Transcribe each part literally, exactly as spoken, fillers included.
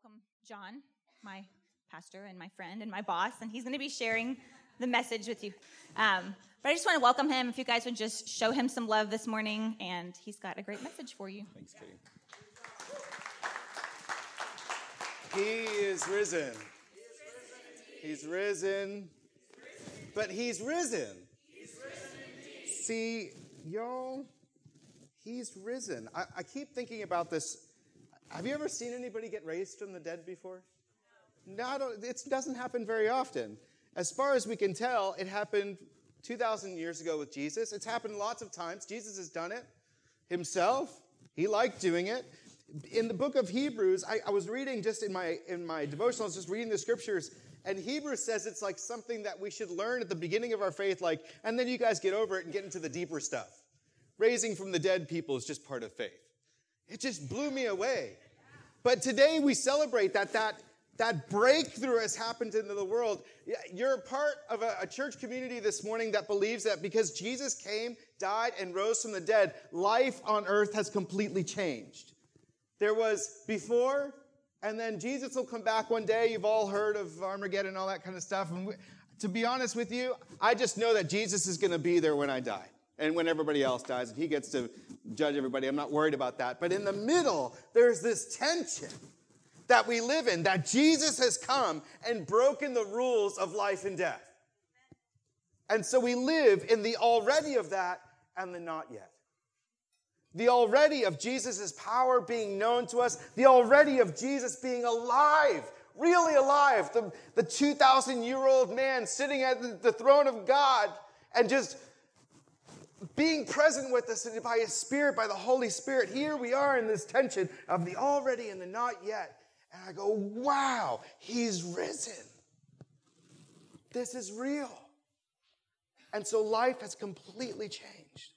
welcome John, my pastor and my friend and my boss, and he's going to be sharing the message with you. Um, but I just want to welcome him. If you guys would just show him some love this morning, and he's got a great message for you. Thanks, Katie. He is risen. He's risen. But he's risen. See, y'all, he's risen. I, I keep thinking about this. Have you ever seen anybody get raised from the dead before? No, it doesn't happen very often. As far as we can tell, it happened two thousand years ago with Jesus. It's happened lots of times. Jesus has done it himself. He liked doing it. In the book of Hebrews, I, I was reading just in my in my devotional, I was just reading the scriptures, and Hebrews says it's like something that we should learn at the beginning of our faith, like, and then you guys get over it and get into the deeper stuff. Raising from the dead people is just part of faith. It just blew me away. But today we celebrate that that that breakthrough has happened into the world. You're a part of a, a church community this morning that believes that because Jesus came, died, and rose from the dead, life on earth has completely changed. There was before, and then Jesus will come back one day. You've all heard of Armageddon and all that kind of stuff. And we, to be honest with you, I just know that Jesus is going to be there when I die. And when everybody else dies, and he gets to judge everybody. I'm not worried about that. But in the middle, there's this tension that we live in, that Jesus has come and broken the rules of life and death. And so we live in the already of that and the not yet. The already of Jesus' power being known to us. The already of Jesus being alive, really alive. The, the two thousand year old man sitting at the throne of God and just being present with us by his Spirit, by the Holy Spirit. Here we are in this tension of the already and the not yet. And I go, wow, he's risen. This is real. And so life has completely changed.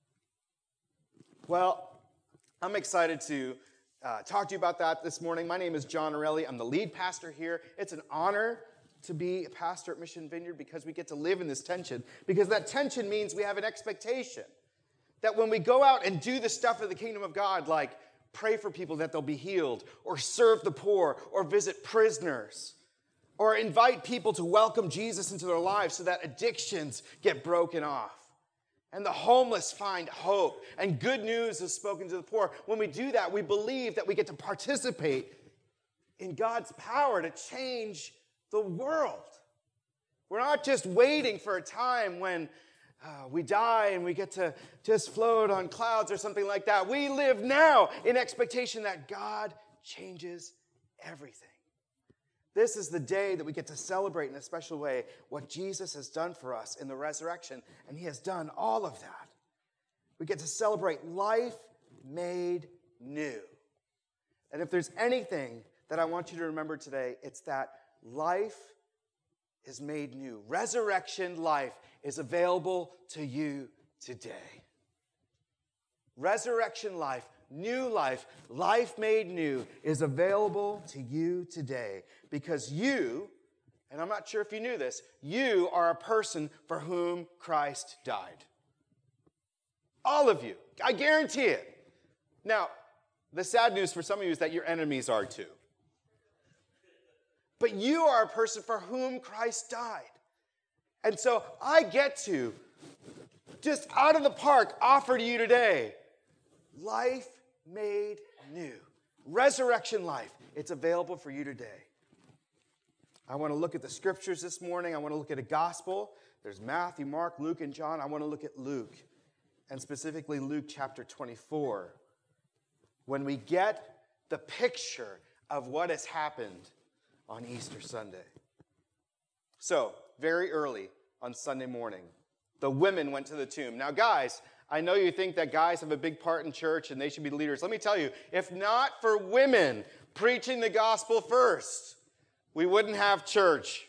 Well, I'm excited to uh, talk to you about that this morning. My name is John Orelli. I'm the lead pastor here. It's an honor to be a pastor at Mission Vineyard because we get to live in this tension. Because that tension means we have an expectation that when we go out and do the stuff of the kingdom of God, like pray for people that they'll be healed, or serve the poor, or visit prisoners, or invite people to welcome Jesus into their lives so that addictions get broken off, and the homeless find hope, and good news is spoken to the poor. When we do that, we believe that we get to participate in God's power to change the world. We're not just waiting for a time when uh, we die and we get to just float on clouds or something like that. We live now in expectation that God changes everything. This is the day that we get to celebrate in a special way what Jesus has done for us in the resurrection, and he has done all of that. We get to celebrate life made new. And if there's anything that I want you to remember today, it's that life is made new. Resurrection life is available to you today. Resurrection life, new life, life made new is available to you today because you, and I'm not sure if you knew this, you are a person for whom Christ died. All of you. I guarantee it. Now, the sad news for some of you is that your enemies are too. But you are a person for whom Christ died. And so I get to, just out of the park, offer to you today, life made new. Resurrection life. It's available for you today. I want to look at the scriptures this morning. I want to look at a gospel. There's Matthew, Mark, Luke, and John. I want to look at Luke, and specifically Luke chapter twenty-four. When we get the picture of what has happened on Easter Sunday. So, very early on Sunday morning, the women went to the tomb. Now, guys, I know you think that guys have a big part in church and they should be leaders. Let me tell you, if not for women preaching the gospel first, we wouldn't have church.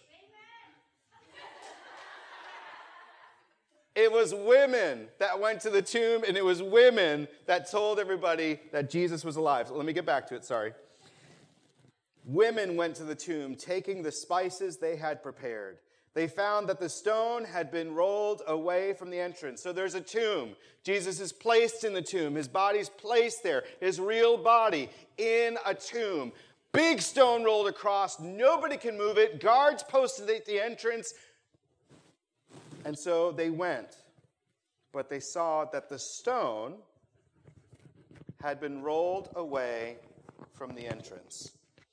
It was women that went to the tomb, and it was women that told everybody that Jesus was alive. So let me get back to it, sorry. Women went to the tomb, taking the spices they had prepared. They found that the stone had been rolled away from the entrance. So there's a tomb. Jesus is placed in the tomb. His body's placed there, his real body in a tomb. Big stone rolled across. Nobody can move it. Guards posted at the entrance. And so they went. But they saw that the stone had been rolled away from the entrance.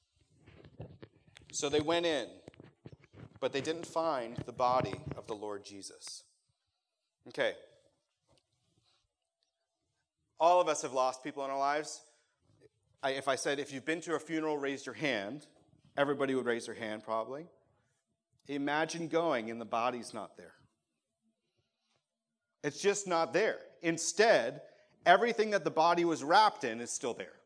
So they went in, but they didn't find the body of the Lord Jesus. Okay. All of us have lost people in our lives. I, if I said, if you've been to a funeral, raise your hand, everybody would raise their hand probably. Imagine going and the body's not there. It's just not there. Instead, everything that the body was wrapped in is still there.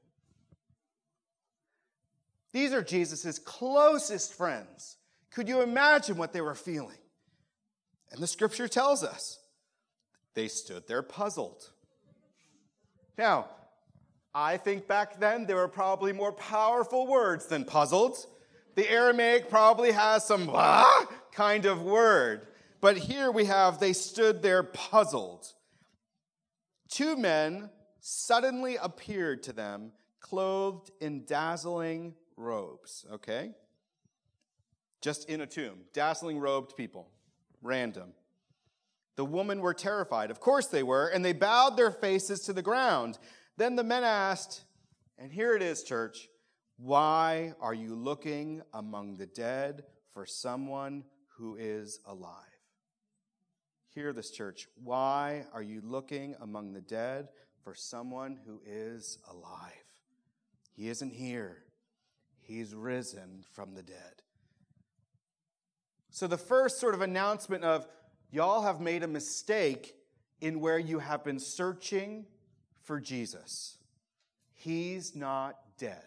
These are Jesus' closest friends. Could you imagine what they were feeling? And the scripture tells us they stood there puzzled. Now, I think back then there were probably more powerful words than puzzled. The Aramaic probably has some ah kind of word. But here we have, they stood there puzzled. Two men suddenly appeared to them, clothed in dazzling robes, okay? Just in a tomb. Dazzling robed people. Random. The women were terrified. Of course they were. And they bowed their faces to the ground. Then the men asked, and here it is, church, why are you looking among the dead for someone who is alive? Hear this, church. Why are you looking among the dead for someone who is alive? He isn't here. He's risen from the dead. So the first sort of announcement of, y'all have made a mistake in where you have been searching for Jesus. He's not dead.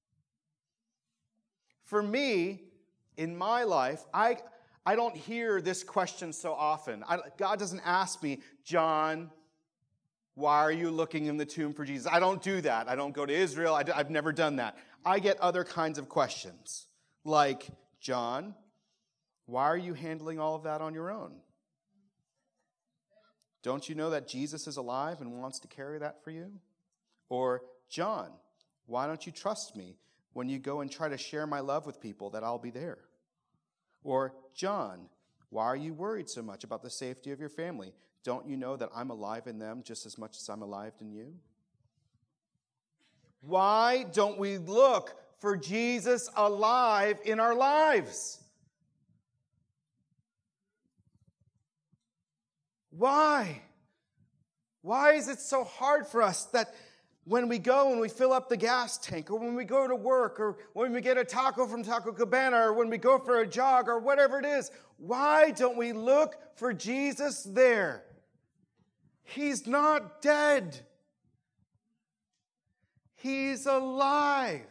For me, in my life, I, I don't hear this question so often. I, God doesn't ask me, John, why are you looking in the tomb for Jesus? I don't do that. I don't go to Israel. I, I've never done that. I get other kinds of questions, like, John, why are you handling all of that on your own? Don't you know that Jesus is alive and wants to carry that for you? Or, John, why don't you trust me when you go and try to share my love with people that I'll be there? Or, John, why are you worried so much about the safety of your family? Don't you know that I'm alive in them just as much as I'm alive in you? Why don't we look for Jesus alive in our lives? Why? Why is it so hard for us that when we go and we fill up the gas tank, or when we go to work, or when we get a taco from Taco Cabana, or when we go for a jog, or whatever it is, why don't we look for Jesus there? He's not dead. He's alive.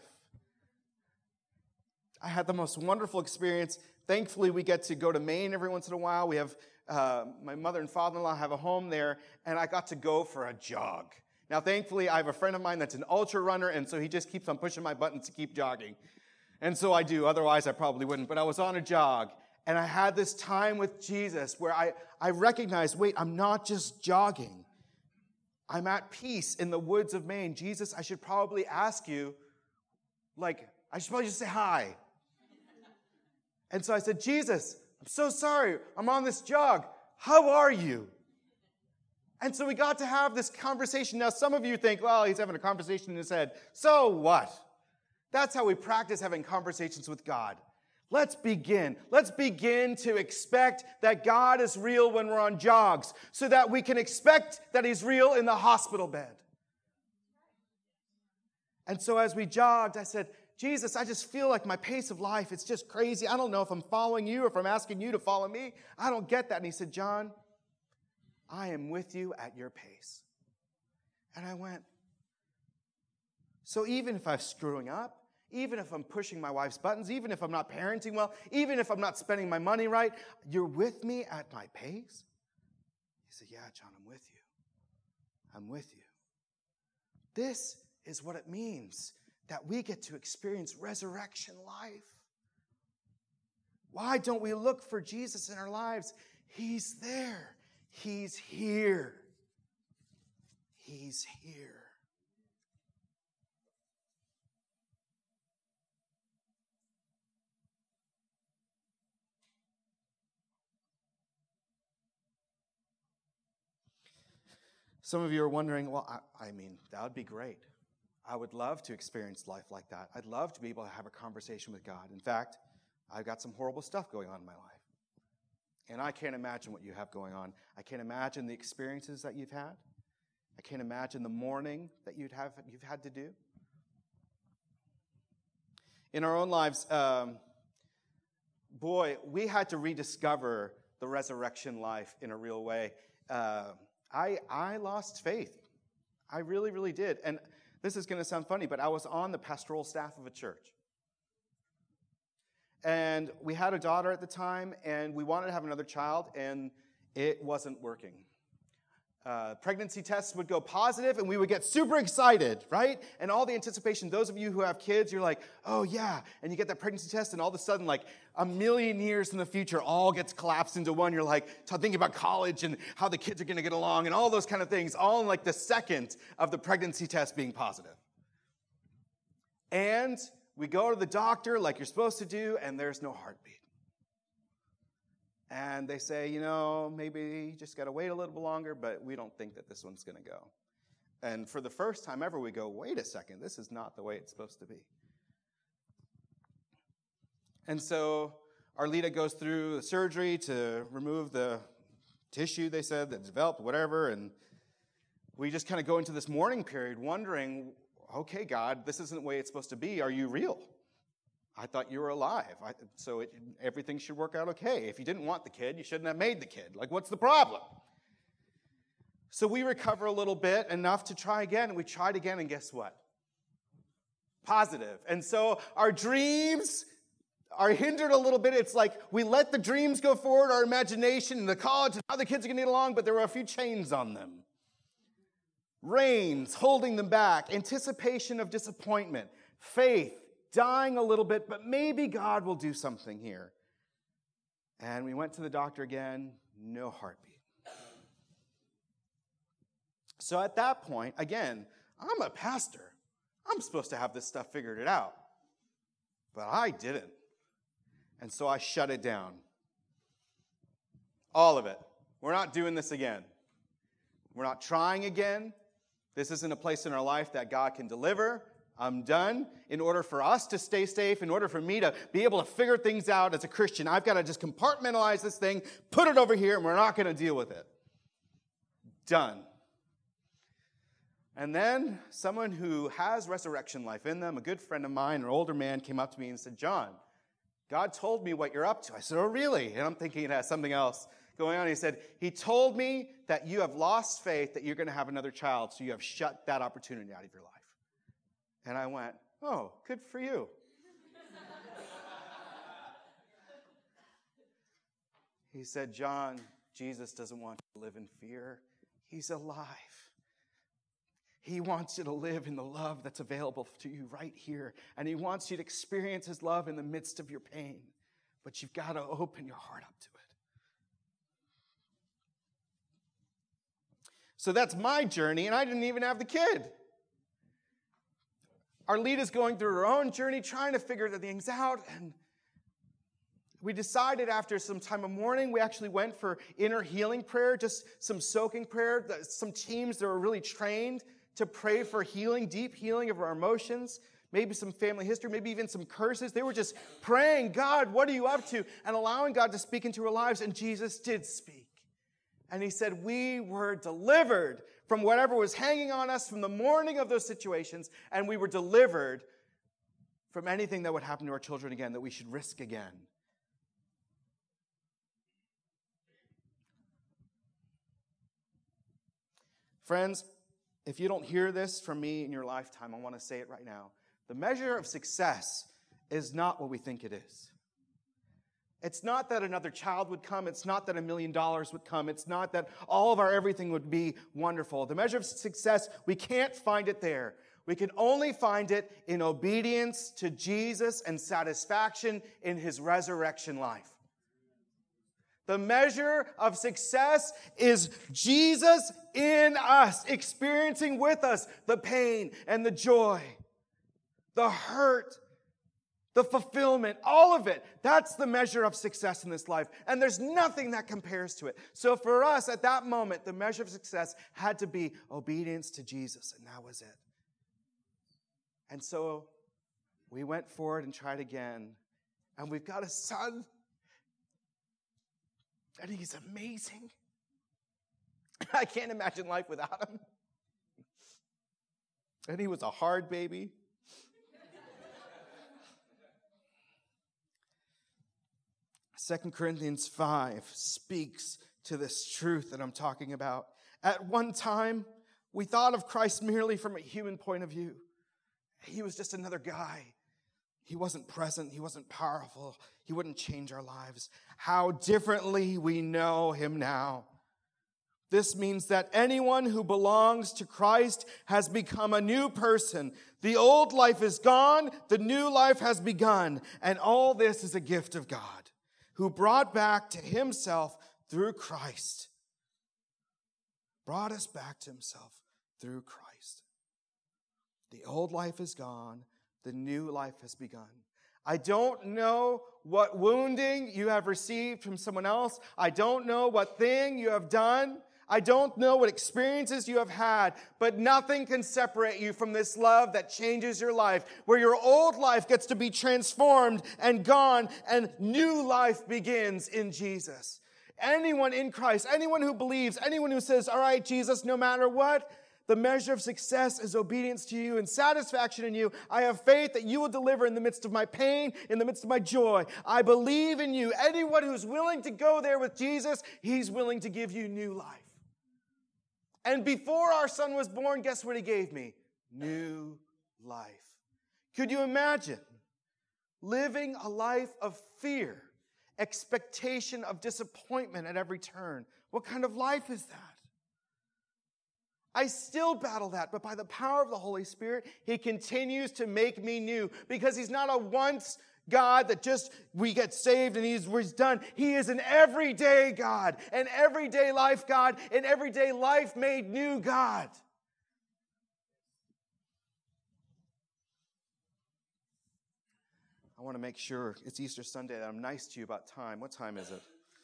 I had the most wonderful experience. Thankfully, we get to go to Maine every once in a while. We have uh, my mother and father-in-law have a home there, and I got to go for a jog. Now, thankfully, I have a friend of mine that's an ultra runner, and so he just keeps on pushing my buttons to keep jogging. And so I do. Otherwise, I probably wouldn't. But I was on a jog, and I had this time with Jesus where I, I recognized, wait, I'm not just jogging. I'm at peace in the woods of Maine. Jesus, I should probably ask you, like, I should probably just say hi. And so I said, Jesus, I'm so sorry. I'm on this jog. How are you? And so we got to have this conversation. Now, some of you think, well, he's having a conversation in his head. So what? That's how we practice having conversations with God. Let's begin. Let's begin to expect that God is real when we're on jogs, so that we can expect that he's real in the hospital bed. And so as we jogged, I said, Jesus, I just feel like my pace of life, it's just crazy. I don't know if I'm following you or if I'm asking you to follow me. I don't get that. And he said, John, I am with you at your pace. And I went, so even if I'm screwing up, even if I'm pushing my wife's buttons, even if I'm not parenting well, even if I'm not spending my money right, you're with me at my pace? He said, yeah, John, I'm with you. I'm with you. This is what it means that we get to experience resurrection life. Why don't we look for Jesus in our lives? He's there. He's here. He's here. Some of you are wondering, well, I, I mean, that would be great. I would love to experience life like that. I'd love to be able to have a conversation with God. In fact, I've got some horrible stuff going on in my life. And I can't imagine what you have going on. I can't imagine the experiences that you've had. I can't imagine the mourning that you'd have, you've had to do. In our own lives, um, boy, we had to rediscover the resurrection life in a real way. Uh, I, I lost faith. I really, really did. And this is going to sound funny, but I was on the pastoral staff of a church. And we had a daughter at the time, and we wanted to have another child, and it wasn't working. Uh, pregnancy tests would go positive, and we would get super excited, right? And all the anticipation, those of you who have kids, you're like, oh, yeah. And you get that pregnancy test, and all of a sudden, like a million years in the future, all gets collapsed into one. You're like thinking about college and how the kids are going to get along and all those kind of things, all in like the second of the pregnancy test being positive. And we go to the doctor like you're supposed to do, and there's no heartbeat. And they say, you know, maybe you just got to wait a little bit longer, but we don't think that this one's going to go. And for the first time ever, we go, wait a second, this is not the way it's supposed to be. And so Arlita goes through the surgery to remove the tissue, they said, that developed, whatever, and we just kind of go into this mourning period wondering, okay, God, this isn't the way it's supposed to be. Are you real? I thought you were alive, I, so it, everything should work out okay. If you didn't want the kid, you shouldn't have made the kid. Like, what's the problem? So we recover a little bit, enough to try again, and we tried again, and guess what? Positive. And so our dreams are hindered a little bit. It's like we let the dreams go forward, our imagination, and the college, and how the kids are going to get along, but there were a few chains on them. Reins holding them back, anticipation of disappointment, faith dying a little bit, but maybe God will do something here. And we went to the doctor again, no heartbeat. So at that point, again, I'm a pastor. I'm supposed to have this stuff figured it out. But I didn't. And so I shut it down. All of it. We're not doing this again. We're not trying again. This isn't a place in our life that God can deliver. I'm done. In order for us to stay safe, in order for me to be able to figure things out as a Christian, I've got to just compartmentalize this thing, put it over here, and we're not going to deal with it. Done. And then someone who has resurrection life in them, a good friend of mine, an older man, came up to me and said, John, God told me what you're up to. I said, oh, really? And I'm thinking it has something else going on. He said, he told me that you have lost faith that you're going to have another child, so you have shut that opportunity out of your life. And I went, oh, good for you. He said, John, Jesus doesn't want you to live in fear. He's alive. He wants you to live in the love that's available to you right here. And he wants you to experience his love in the midst of your pain. But you've got to open your heart up to it. So that's my journey, and I didn't even have the kid. Arlita's going through her own journey, trying to figure things out, and we decided after some time of mourning, we actually went for inner healing prayer, just some soaking prayer, some teams that were really trained to pray for healing, deep healing of our emotions, maybe some family history, maybe even some curses. They were just praying, God, what are you up to? And allowing God to speak into our lives, and Jesus did speak. And he said, we were delivered from whatever was hanging on us from the morning of those situations, and we were delivered from anything that would happen to our children again, that we should risk again. Friends, if you don't hear this from me in your lifetime, I want to say it right now. The measure of success is not what we think it is. It's not that another child would come. It's not that a million dollars would come. It's not that all of our everything would be wonderful. The measure of success, we can't find it there. We can only find it in obedience to Jesus and satisfaction in his resurrection life. The measure of success is Jesus in us, experiencing with us the pain and the joy, the hurt the fulfillment, all of it. That's the measure of success in this life. And there's nothing that compares to it. So for us, at that moment, the measure of success had to be obedience to Jesus, and that was it. And so we went forward and tried again, and we've got a son, and he's amazing. I can't imagine life without him. And he was a hard baby. Second Corinthians five speaks to this truth that I'm talking about. At one time, we thought of Christ merely from a human point of view. He was just another guy. He wasn't present. He wasn't powerful. He wouldn't change our lives. How differently we know him now. This means that anyone who belongs to Christ has become a new person. The old life is gone. The new life has begun. And all this is a gift of God, who brought back to himself through Christ. Brought us back to himself through Christ. The old life is gone. The new life has begun. I don't know what wounding you have received from someone else. I don't know what thing you have done. I don't know what experiences you have had, but nothing can separate you from this love that changes your life, where your old life gets to be transformed and gone, and new life begins in Jesus. Anyone in Christ, anyone who believes, anyone who says, all right, Jesus, no matter what, the measure of success is obedience to you and satisfaction in you. I have faith that you will deliver in the midst of my pain, in the midst of my joy. I believe in you. Anyone who's willing to go there with Jesus, he's willing to give you new life. And before our son was born, guess what he gave me? New life. Could you imagine living a life of fear, expectation of disappointment at every turn? What kind of life is that? I still battle that, but by the power of the Holy Spirit, he continues to make me new, because he's not a once God that just we get saved and he's, he's done. He is an everyday God, an everyday life God, an everyday life made new God. I want to make sure it's Easter Sunday that I'm nice to you about time. What time is it?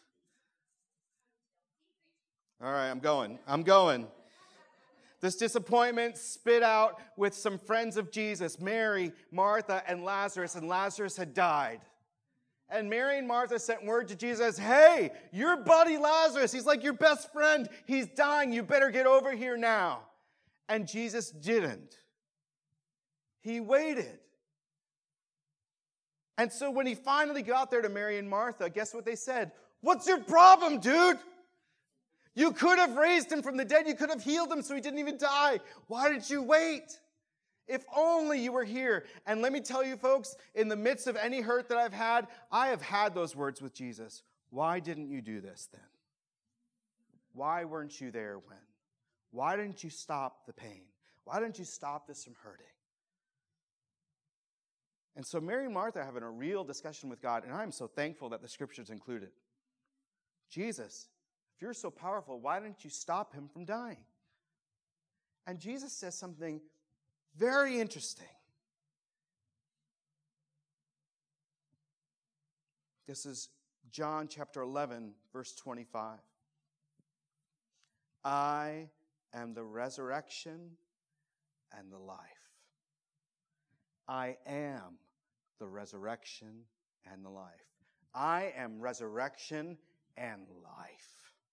All right, I'm going. I'm going. This disappointment spit out with some friends of Jesus, Mary, Martha, and Lazarus, and Lazarus had died. And Mary and Martha sent word to Jesus, hey, your buddy Lazarus, he's like your best friend. He's dying. You better get over here now. And Jesus didn't. He waited. And so when he finally got there to Mary and Martha, guess what they said? What's your problem, dude? You could have raised him from the dead. You could have healed him so he didn't even die. Why did you wait? If only you were here. And let me tell you, folks, in the midst of any hurt that I've had, I have had those words with Jesus. Why didn't you do this then? Why weren't you there when? Why didn't you stop the pain? Why didn't you stop this from hurting? And so Mary and Martha are having a real discussion with God, and I'm so thankful that the scriptures included. Jesus, if you're so powerful, why didn't you stop him from dying? And Jesus says something very interesting. This is John chapter eleven, verse twenty-five. I am the resurrection and the life. I am the resurrection and the life. I am resurrection and life.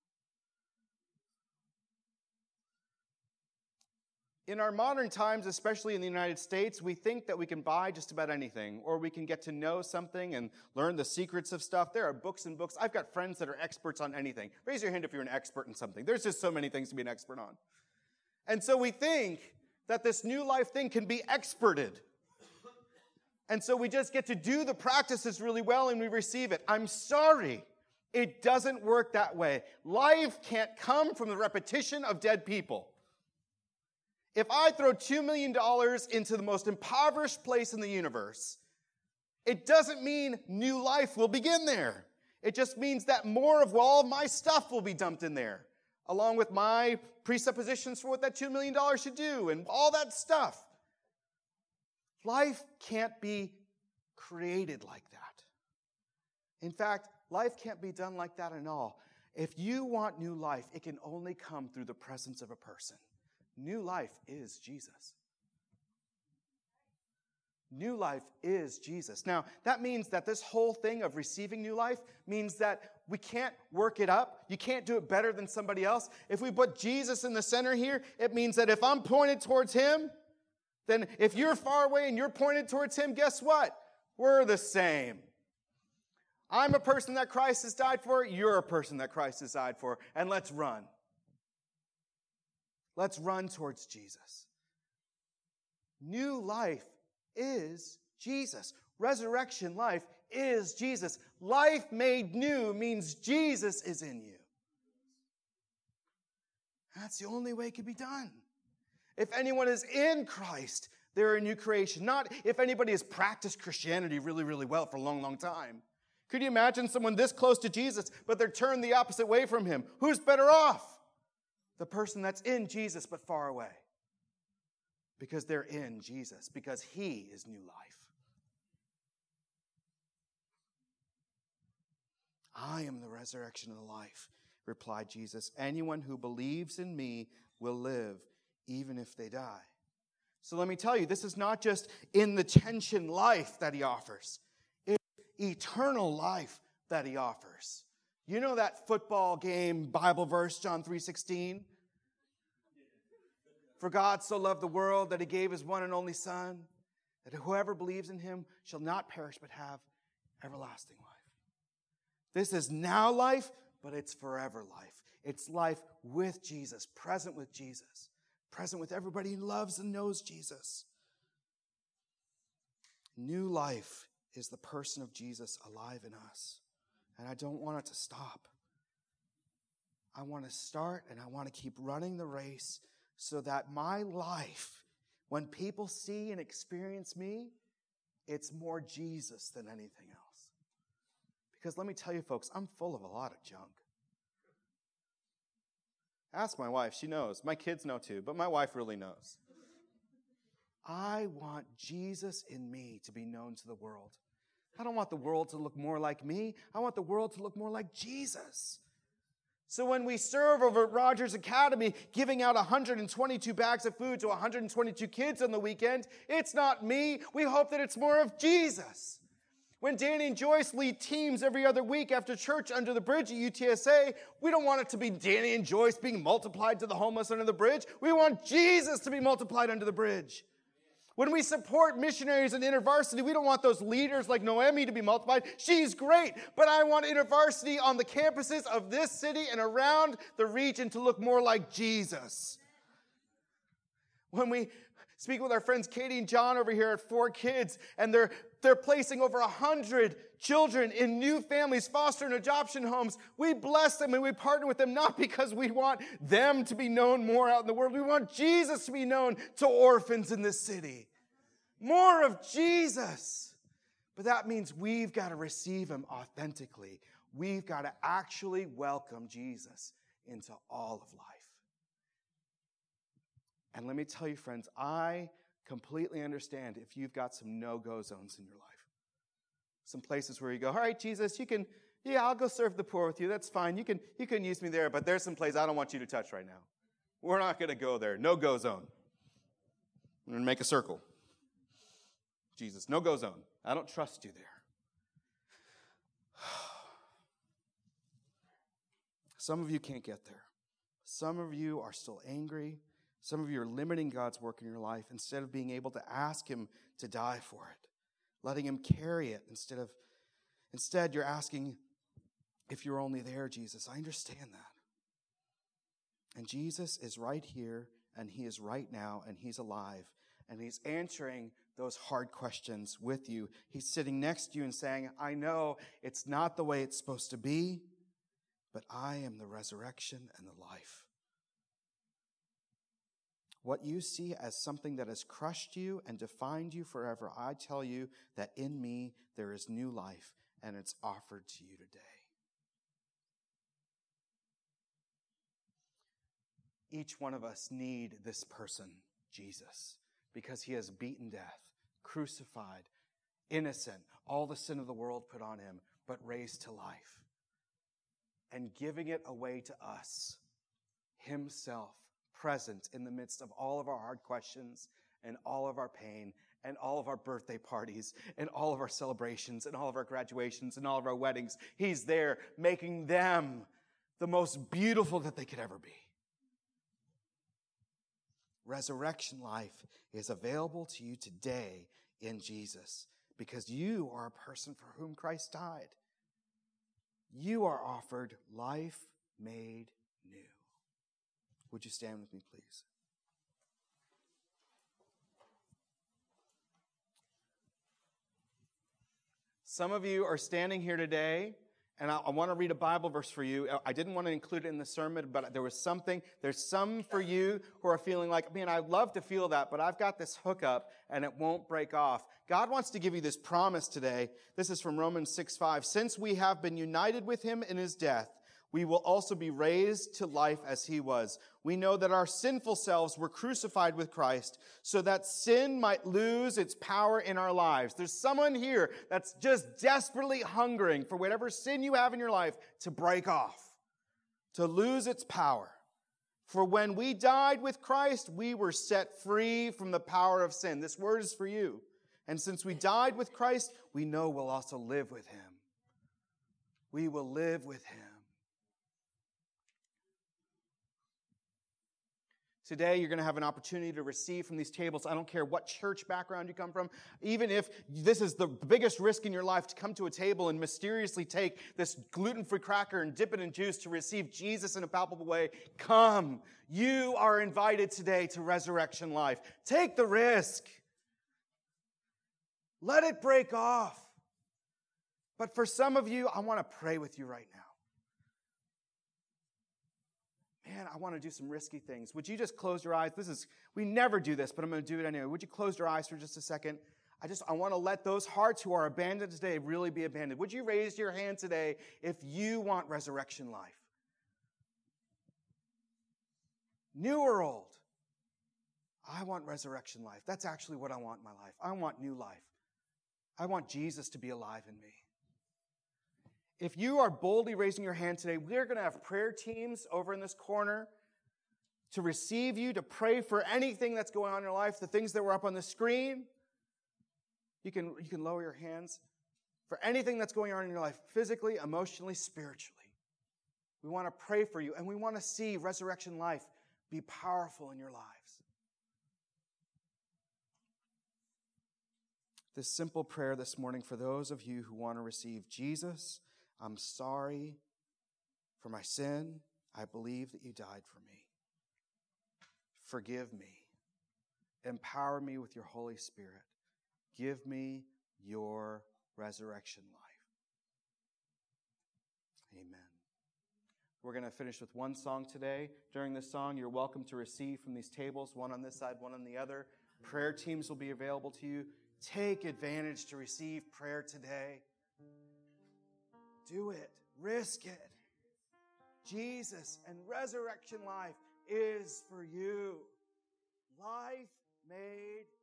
In our modern times, especially in the United States, we think that we can buy just about anything, or we can get to know something and learn the secrets of stuff. There are books and books. I've got friends that are experts on anything. Raise your hand if you're an expert in something. There's just so many things to be an expert on. And so we think that this new life thing can be experted. And so we just get to do the practices really well and we receive it. I'm sorry. It doesn't work that way. Life can't come from the repetition of dead people. If I throw two million dollars into the most impoverished place in the universe, it doesn't mean new life will begin there. It just means that more of all of my stuff will be dumped in there, along with my presuppositions for what that two million dollars should do and all that stuff. Life can't be created like that. In fact, life can't be done like that at all. If you want new life, it can only come through the presence of a person. New life is Jesus. New life is Jesus. Now, that means that this whole thing of receiving new life means that we can't work it up. You can't do it better than somebody else. If we put Jesus in the center here, it means that if I'm pointed towards him, then if you're far away and you're pointed towards him, guess what? We're the same. I'm a person that Christ has died for. You're a person that Christ has died for. And let's run. Let's run towards Jesus. New life is Jesus. Resurrection life is Jesus. Life made new means Jesus is in you. That's the only way it can be done. If anyone is in Christ, they're a new creation. Not if anybody has practiced Christianity really, really well for a long, long time. Could you imagine someone this close to Jesus, but they're turned the opposite way from him? Who's better off? The person that's in Jesus but far away. Because they're in Jesus. Because he is new life. I am the resurrection and the life, replied Jesus. Anyone who believes in me will live even if they die. So let me tell you, this is not just in the tension life that he offers. Eternal life that he offers. You know that football game Bible verse, John three sixteen? For God so loved the world that he gave his one and only Son, that whoever believes in him shall not perish but have everlasting life. This is now life, but it's forever life. It's life with Jesus, present with Jesus, present with everybody who loves and knows Jesus. New life is the person of Jesus alive in us. And I don't want it to stop. I want to start and I want to keep running the race so that my life, when people see and experience me, it's more Jesus than anything else. Because let me tell you, folks, I'm full of a lot of junk. Ask my wife. She knows. My kids know too, but my wife really knows. I want Jesus in me to be known to the world. I don't want the world to look more like me. I want the world to look more like Jesus. So when we serve over at Rogers Academy, giving out one hundred twenty-two bags of food to one hundred twenty-two kids on the weekend, it's not me. We hope that it's more of Jesus. When Danny and Joyce lead teams every other week after church under the bridge at U T S A, we don't want it to be Danny and Joyce being multiplied to the homeless under the bridge. We want Jesus to be multiplied under the bridge. When we support missionaries in InterVarsity, we don't want those leaders like Noemi to be multiplied. She's great, but I want InterVarsity on the campuses of this city and around the region to look more like Jesus. When we speak with our friends Katie and John over here at Four Kids, and they're they're placing over one hundred children in new families, foster and adoption homes, we bless them and we partner with them not because we want them to be known more out in the world. We want Jesus to be known to orphans in this city. More of Jesus. But that means we've got to receive him authentically. We've got to actually welcome Jesus into all of life. And let me tell you, friends, I completely understand if you've got some no-go zones in your life. Some places where you go, all right, Jesus, you can, yeah, I'll go serve the poor with you. That's fine. You can, you can use me there, but there's some place I don't want you to touch right now. We're not going to go there. No-go zone. I'm going to make a circle. Jesus, no-go zone. I don't trust you there. Some of you can't get there. Some of you are still angry. Some of you are limiting God's work in your life instead of being able to ask him to die for it, letting him carry it instead of, instead you're asking if you're only there, Jesus. I understand that. And Jesus is right here, and he is right now, and he's alive, and he's answering those hard questions with you. He's sitting next to you and saying, I know it's not the way it's supposed to be, but I am the resurrection and the life. What you see as something that has crushed you and defined you forever, I tell you that in me there is new life, and it's offered to you today. Each one of us need this person, Jesus, because he has beaten death, crucified, innocent, all the sin of the world put on him, but raised to life. And giving it away to us, himself present in the midst of all of our hard questions and all of our pain and all of our birthday parties and all of our celebrations and all of our graduations and all of our weddings. He's there making them the most beautiful that they could ever be. Resurrection life is available to you today in Jesus because you are a person for whom Christ died. You are offered life made new. Would you stand with me, please? Some of you are standing here today, and I, I want to read a Bible verse for you. I didn't want to include it in the sermon, but there was something. There's some for you who are feeling like, man, I'd love to feel that, but I've got this hookup, and it won't break off. God wants to give you this promise today. This is from Romans six five. Since we have been united with him in his death, we will also be raised to life as he was. We know that our sinful selves were crucified with Christ so that sin might lose its power in our lives. There's someone here that's just desperately hungering for whatever sin you have in your life to break off, to lose its power. For when we died with Christ, we were set free from the power of sin. This word is for you. And since we died with Christ, we know we'll also live with him. We will live with him. Today, you're going to have an opportunity to receive from these tables. I don't care what church background you come from. Even if this is the biggest risk in your life to come to a table and mysteriously take this gluten-free cracker and dip it in juice to receive Jesus in a palpable way, come. You are invited today to resurrection life. Take the risk. Let it break off. But for some of you, I want to pray with you right now. Man, I want to do some risky things. Would you just close your eyes? This is, we never do this, but I'm going to do it anyway. Would you close your eyes for just a second? I just, I want to let those hearts who are abandoned today really be abandoned. Would you raise your hand today if you want resurrection life? New or old? I want resurrection life. That's actually what I want in my life. I want new life. I want Jesus to be alive in me. If you are boldly raising your hand today, we're going to have prayer teams over in this corner to receive you, to pray for anything that's going on in your life, the things that were up on the screen. You can, you can lower your hands for anything that's going on in your life, physically, emotionally, spiritually. We want to pray for you, and we want to see resurrection life be powerful in your lives. This simple prayer this morning for those of you who want to receive Jesus. I'm sorry for my sin. I believe that you died for me. Forgive me. Empower me with your Holy Spirit. Give me your resurrection life. Amen. We're going to finish with one song today. During this song, you're welcome to receive from these tables, one on this side, one on the other. Prayer teams will be available to you. Take advantage to receive prayer today. Do it. Risk it. Jesus and resurrection life is for you. Life made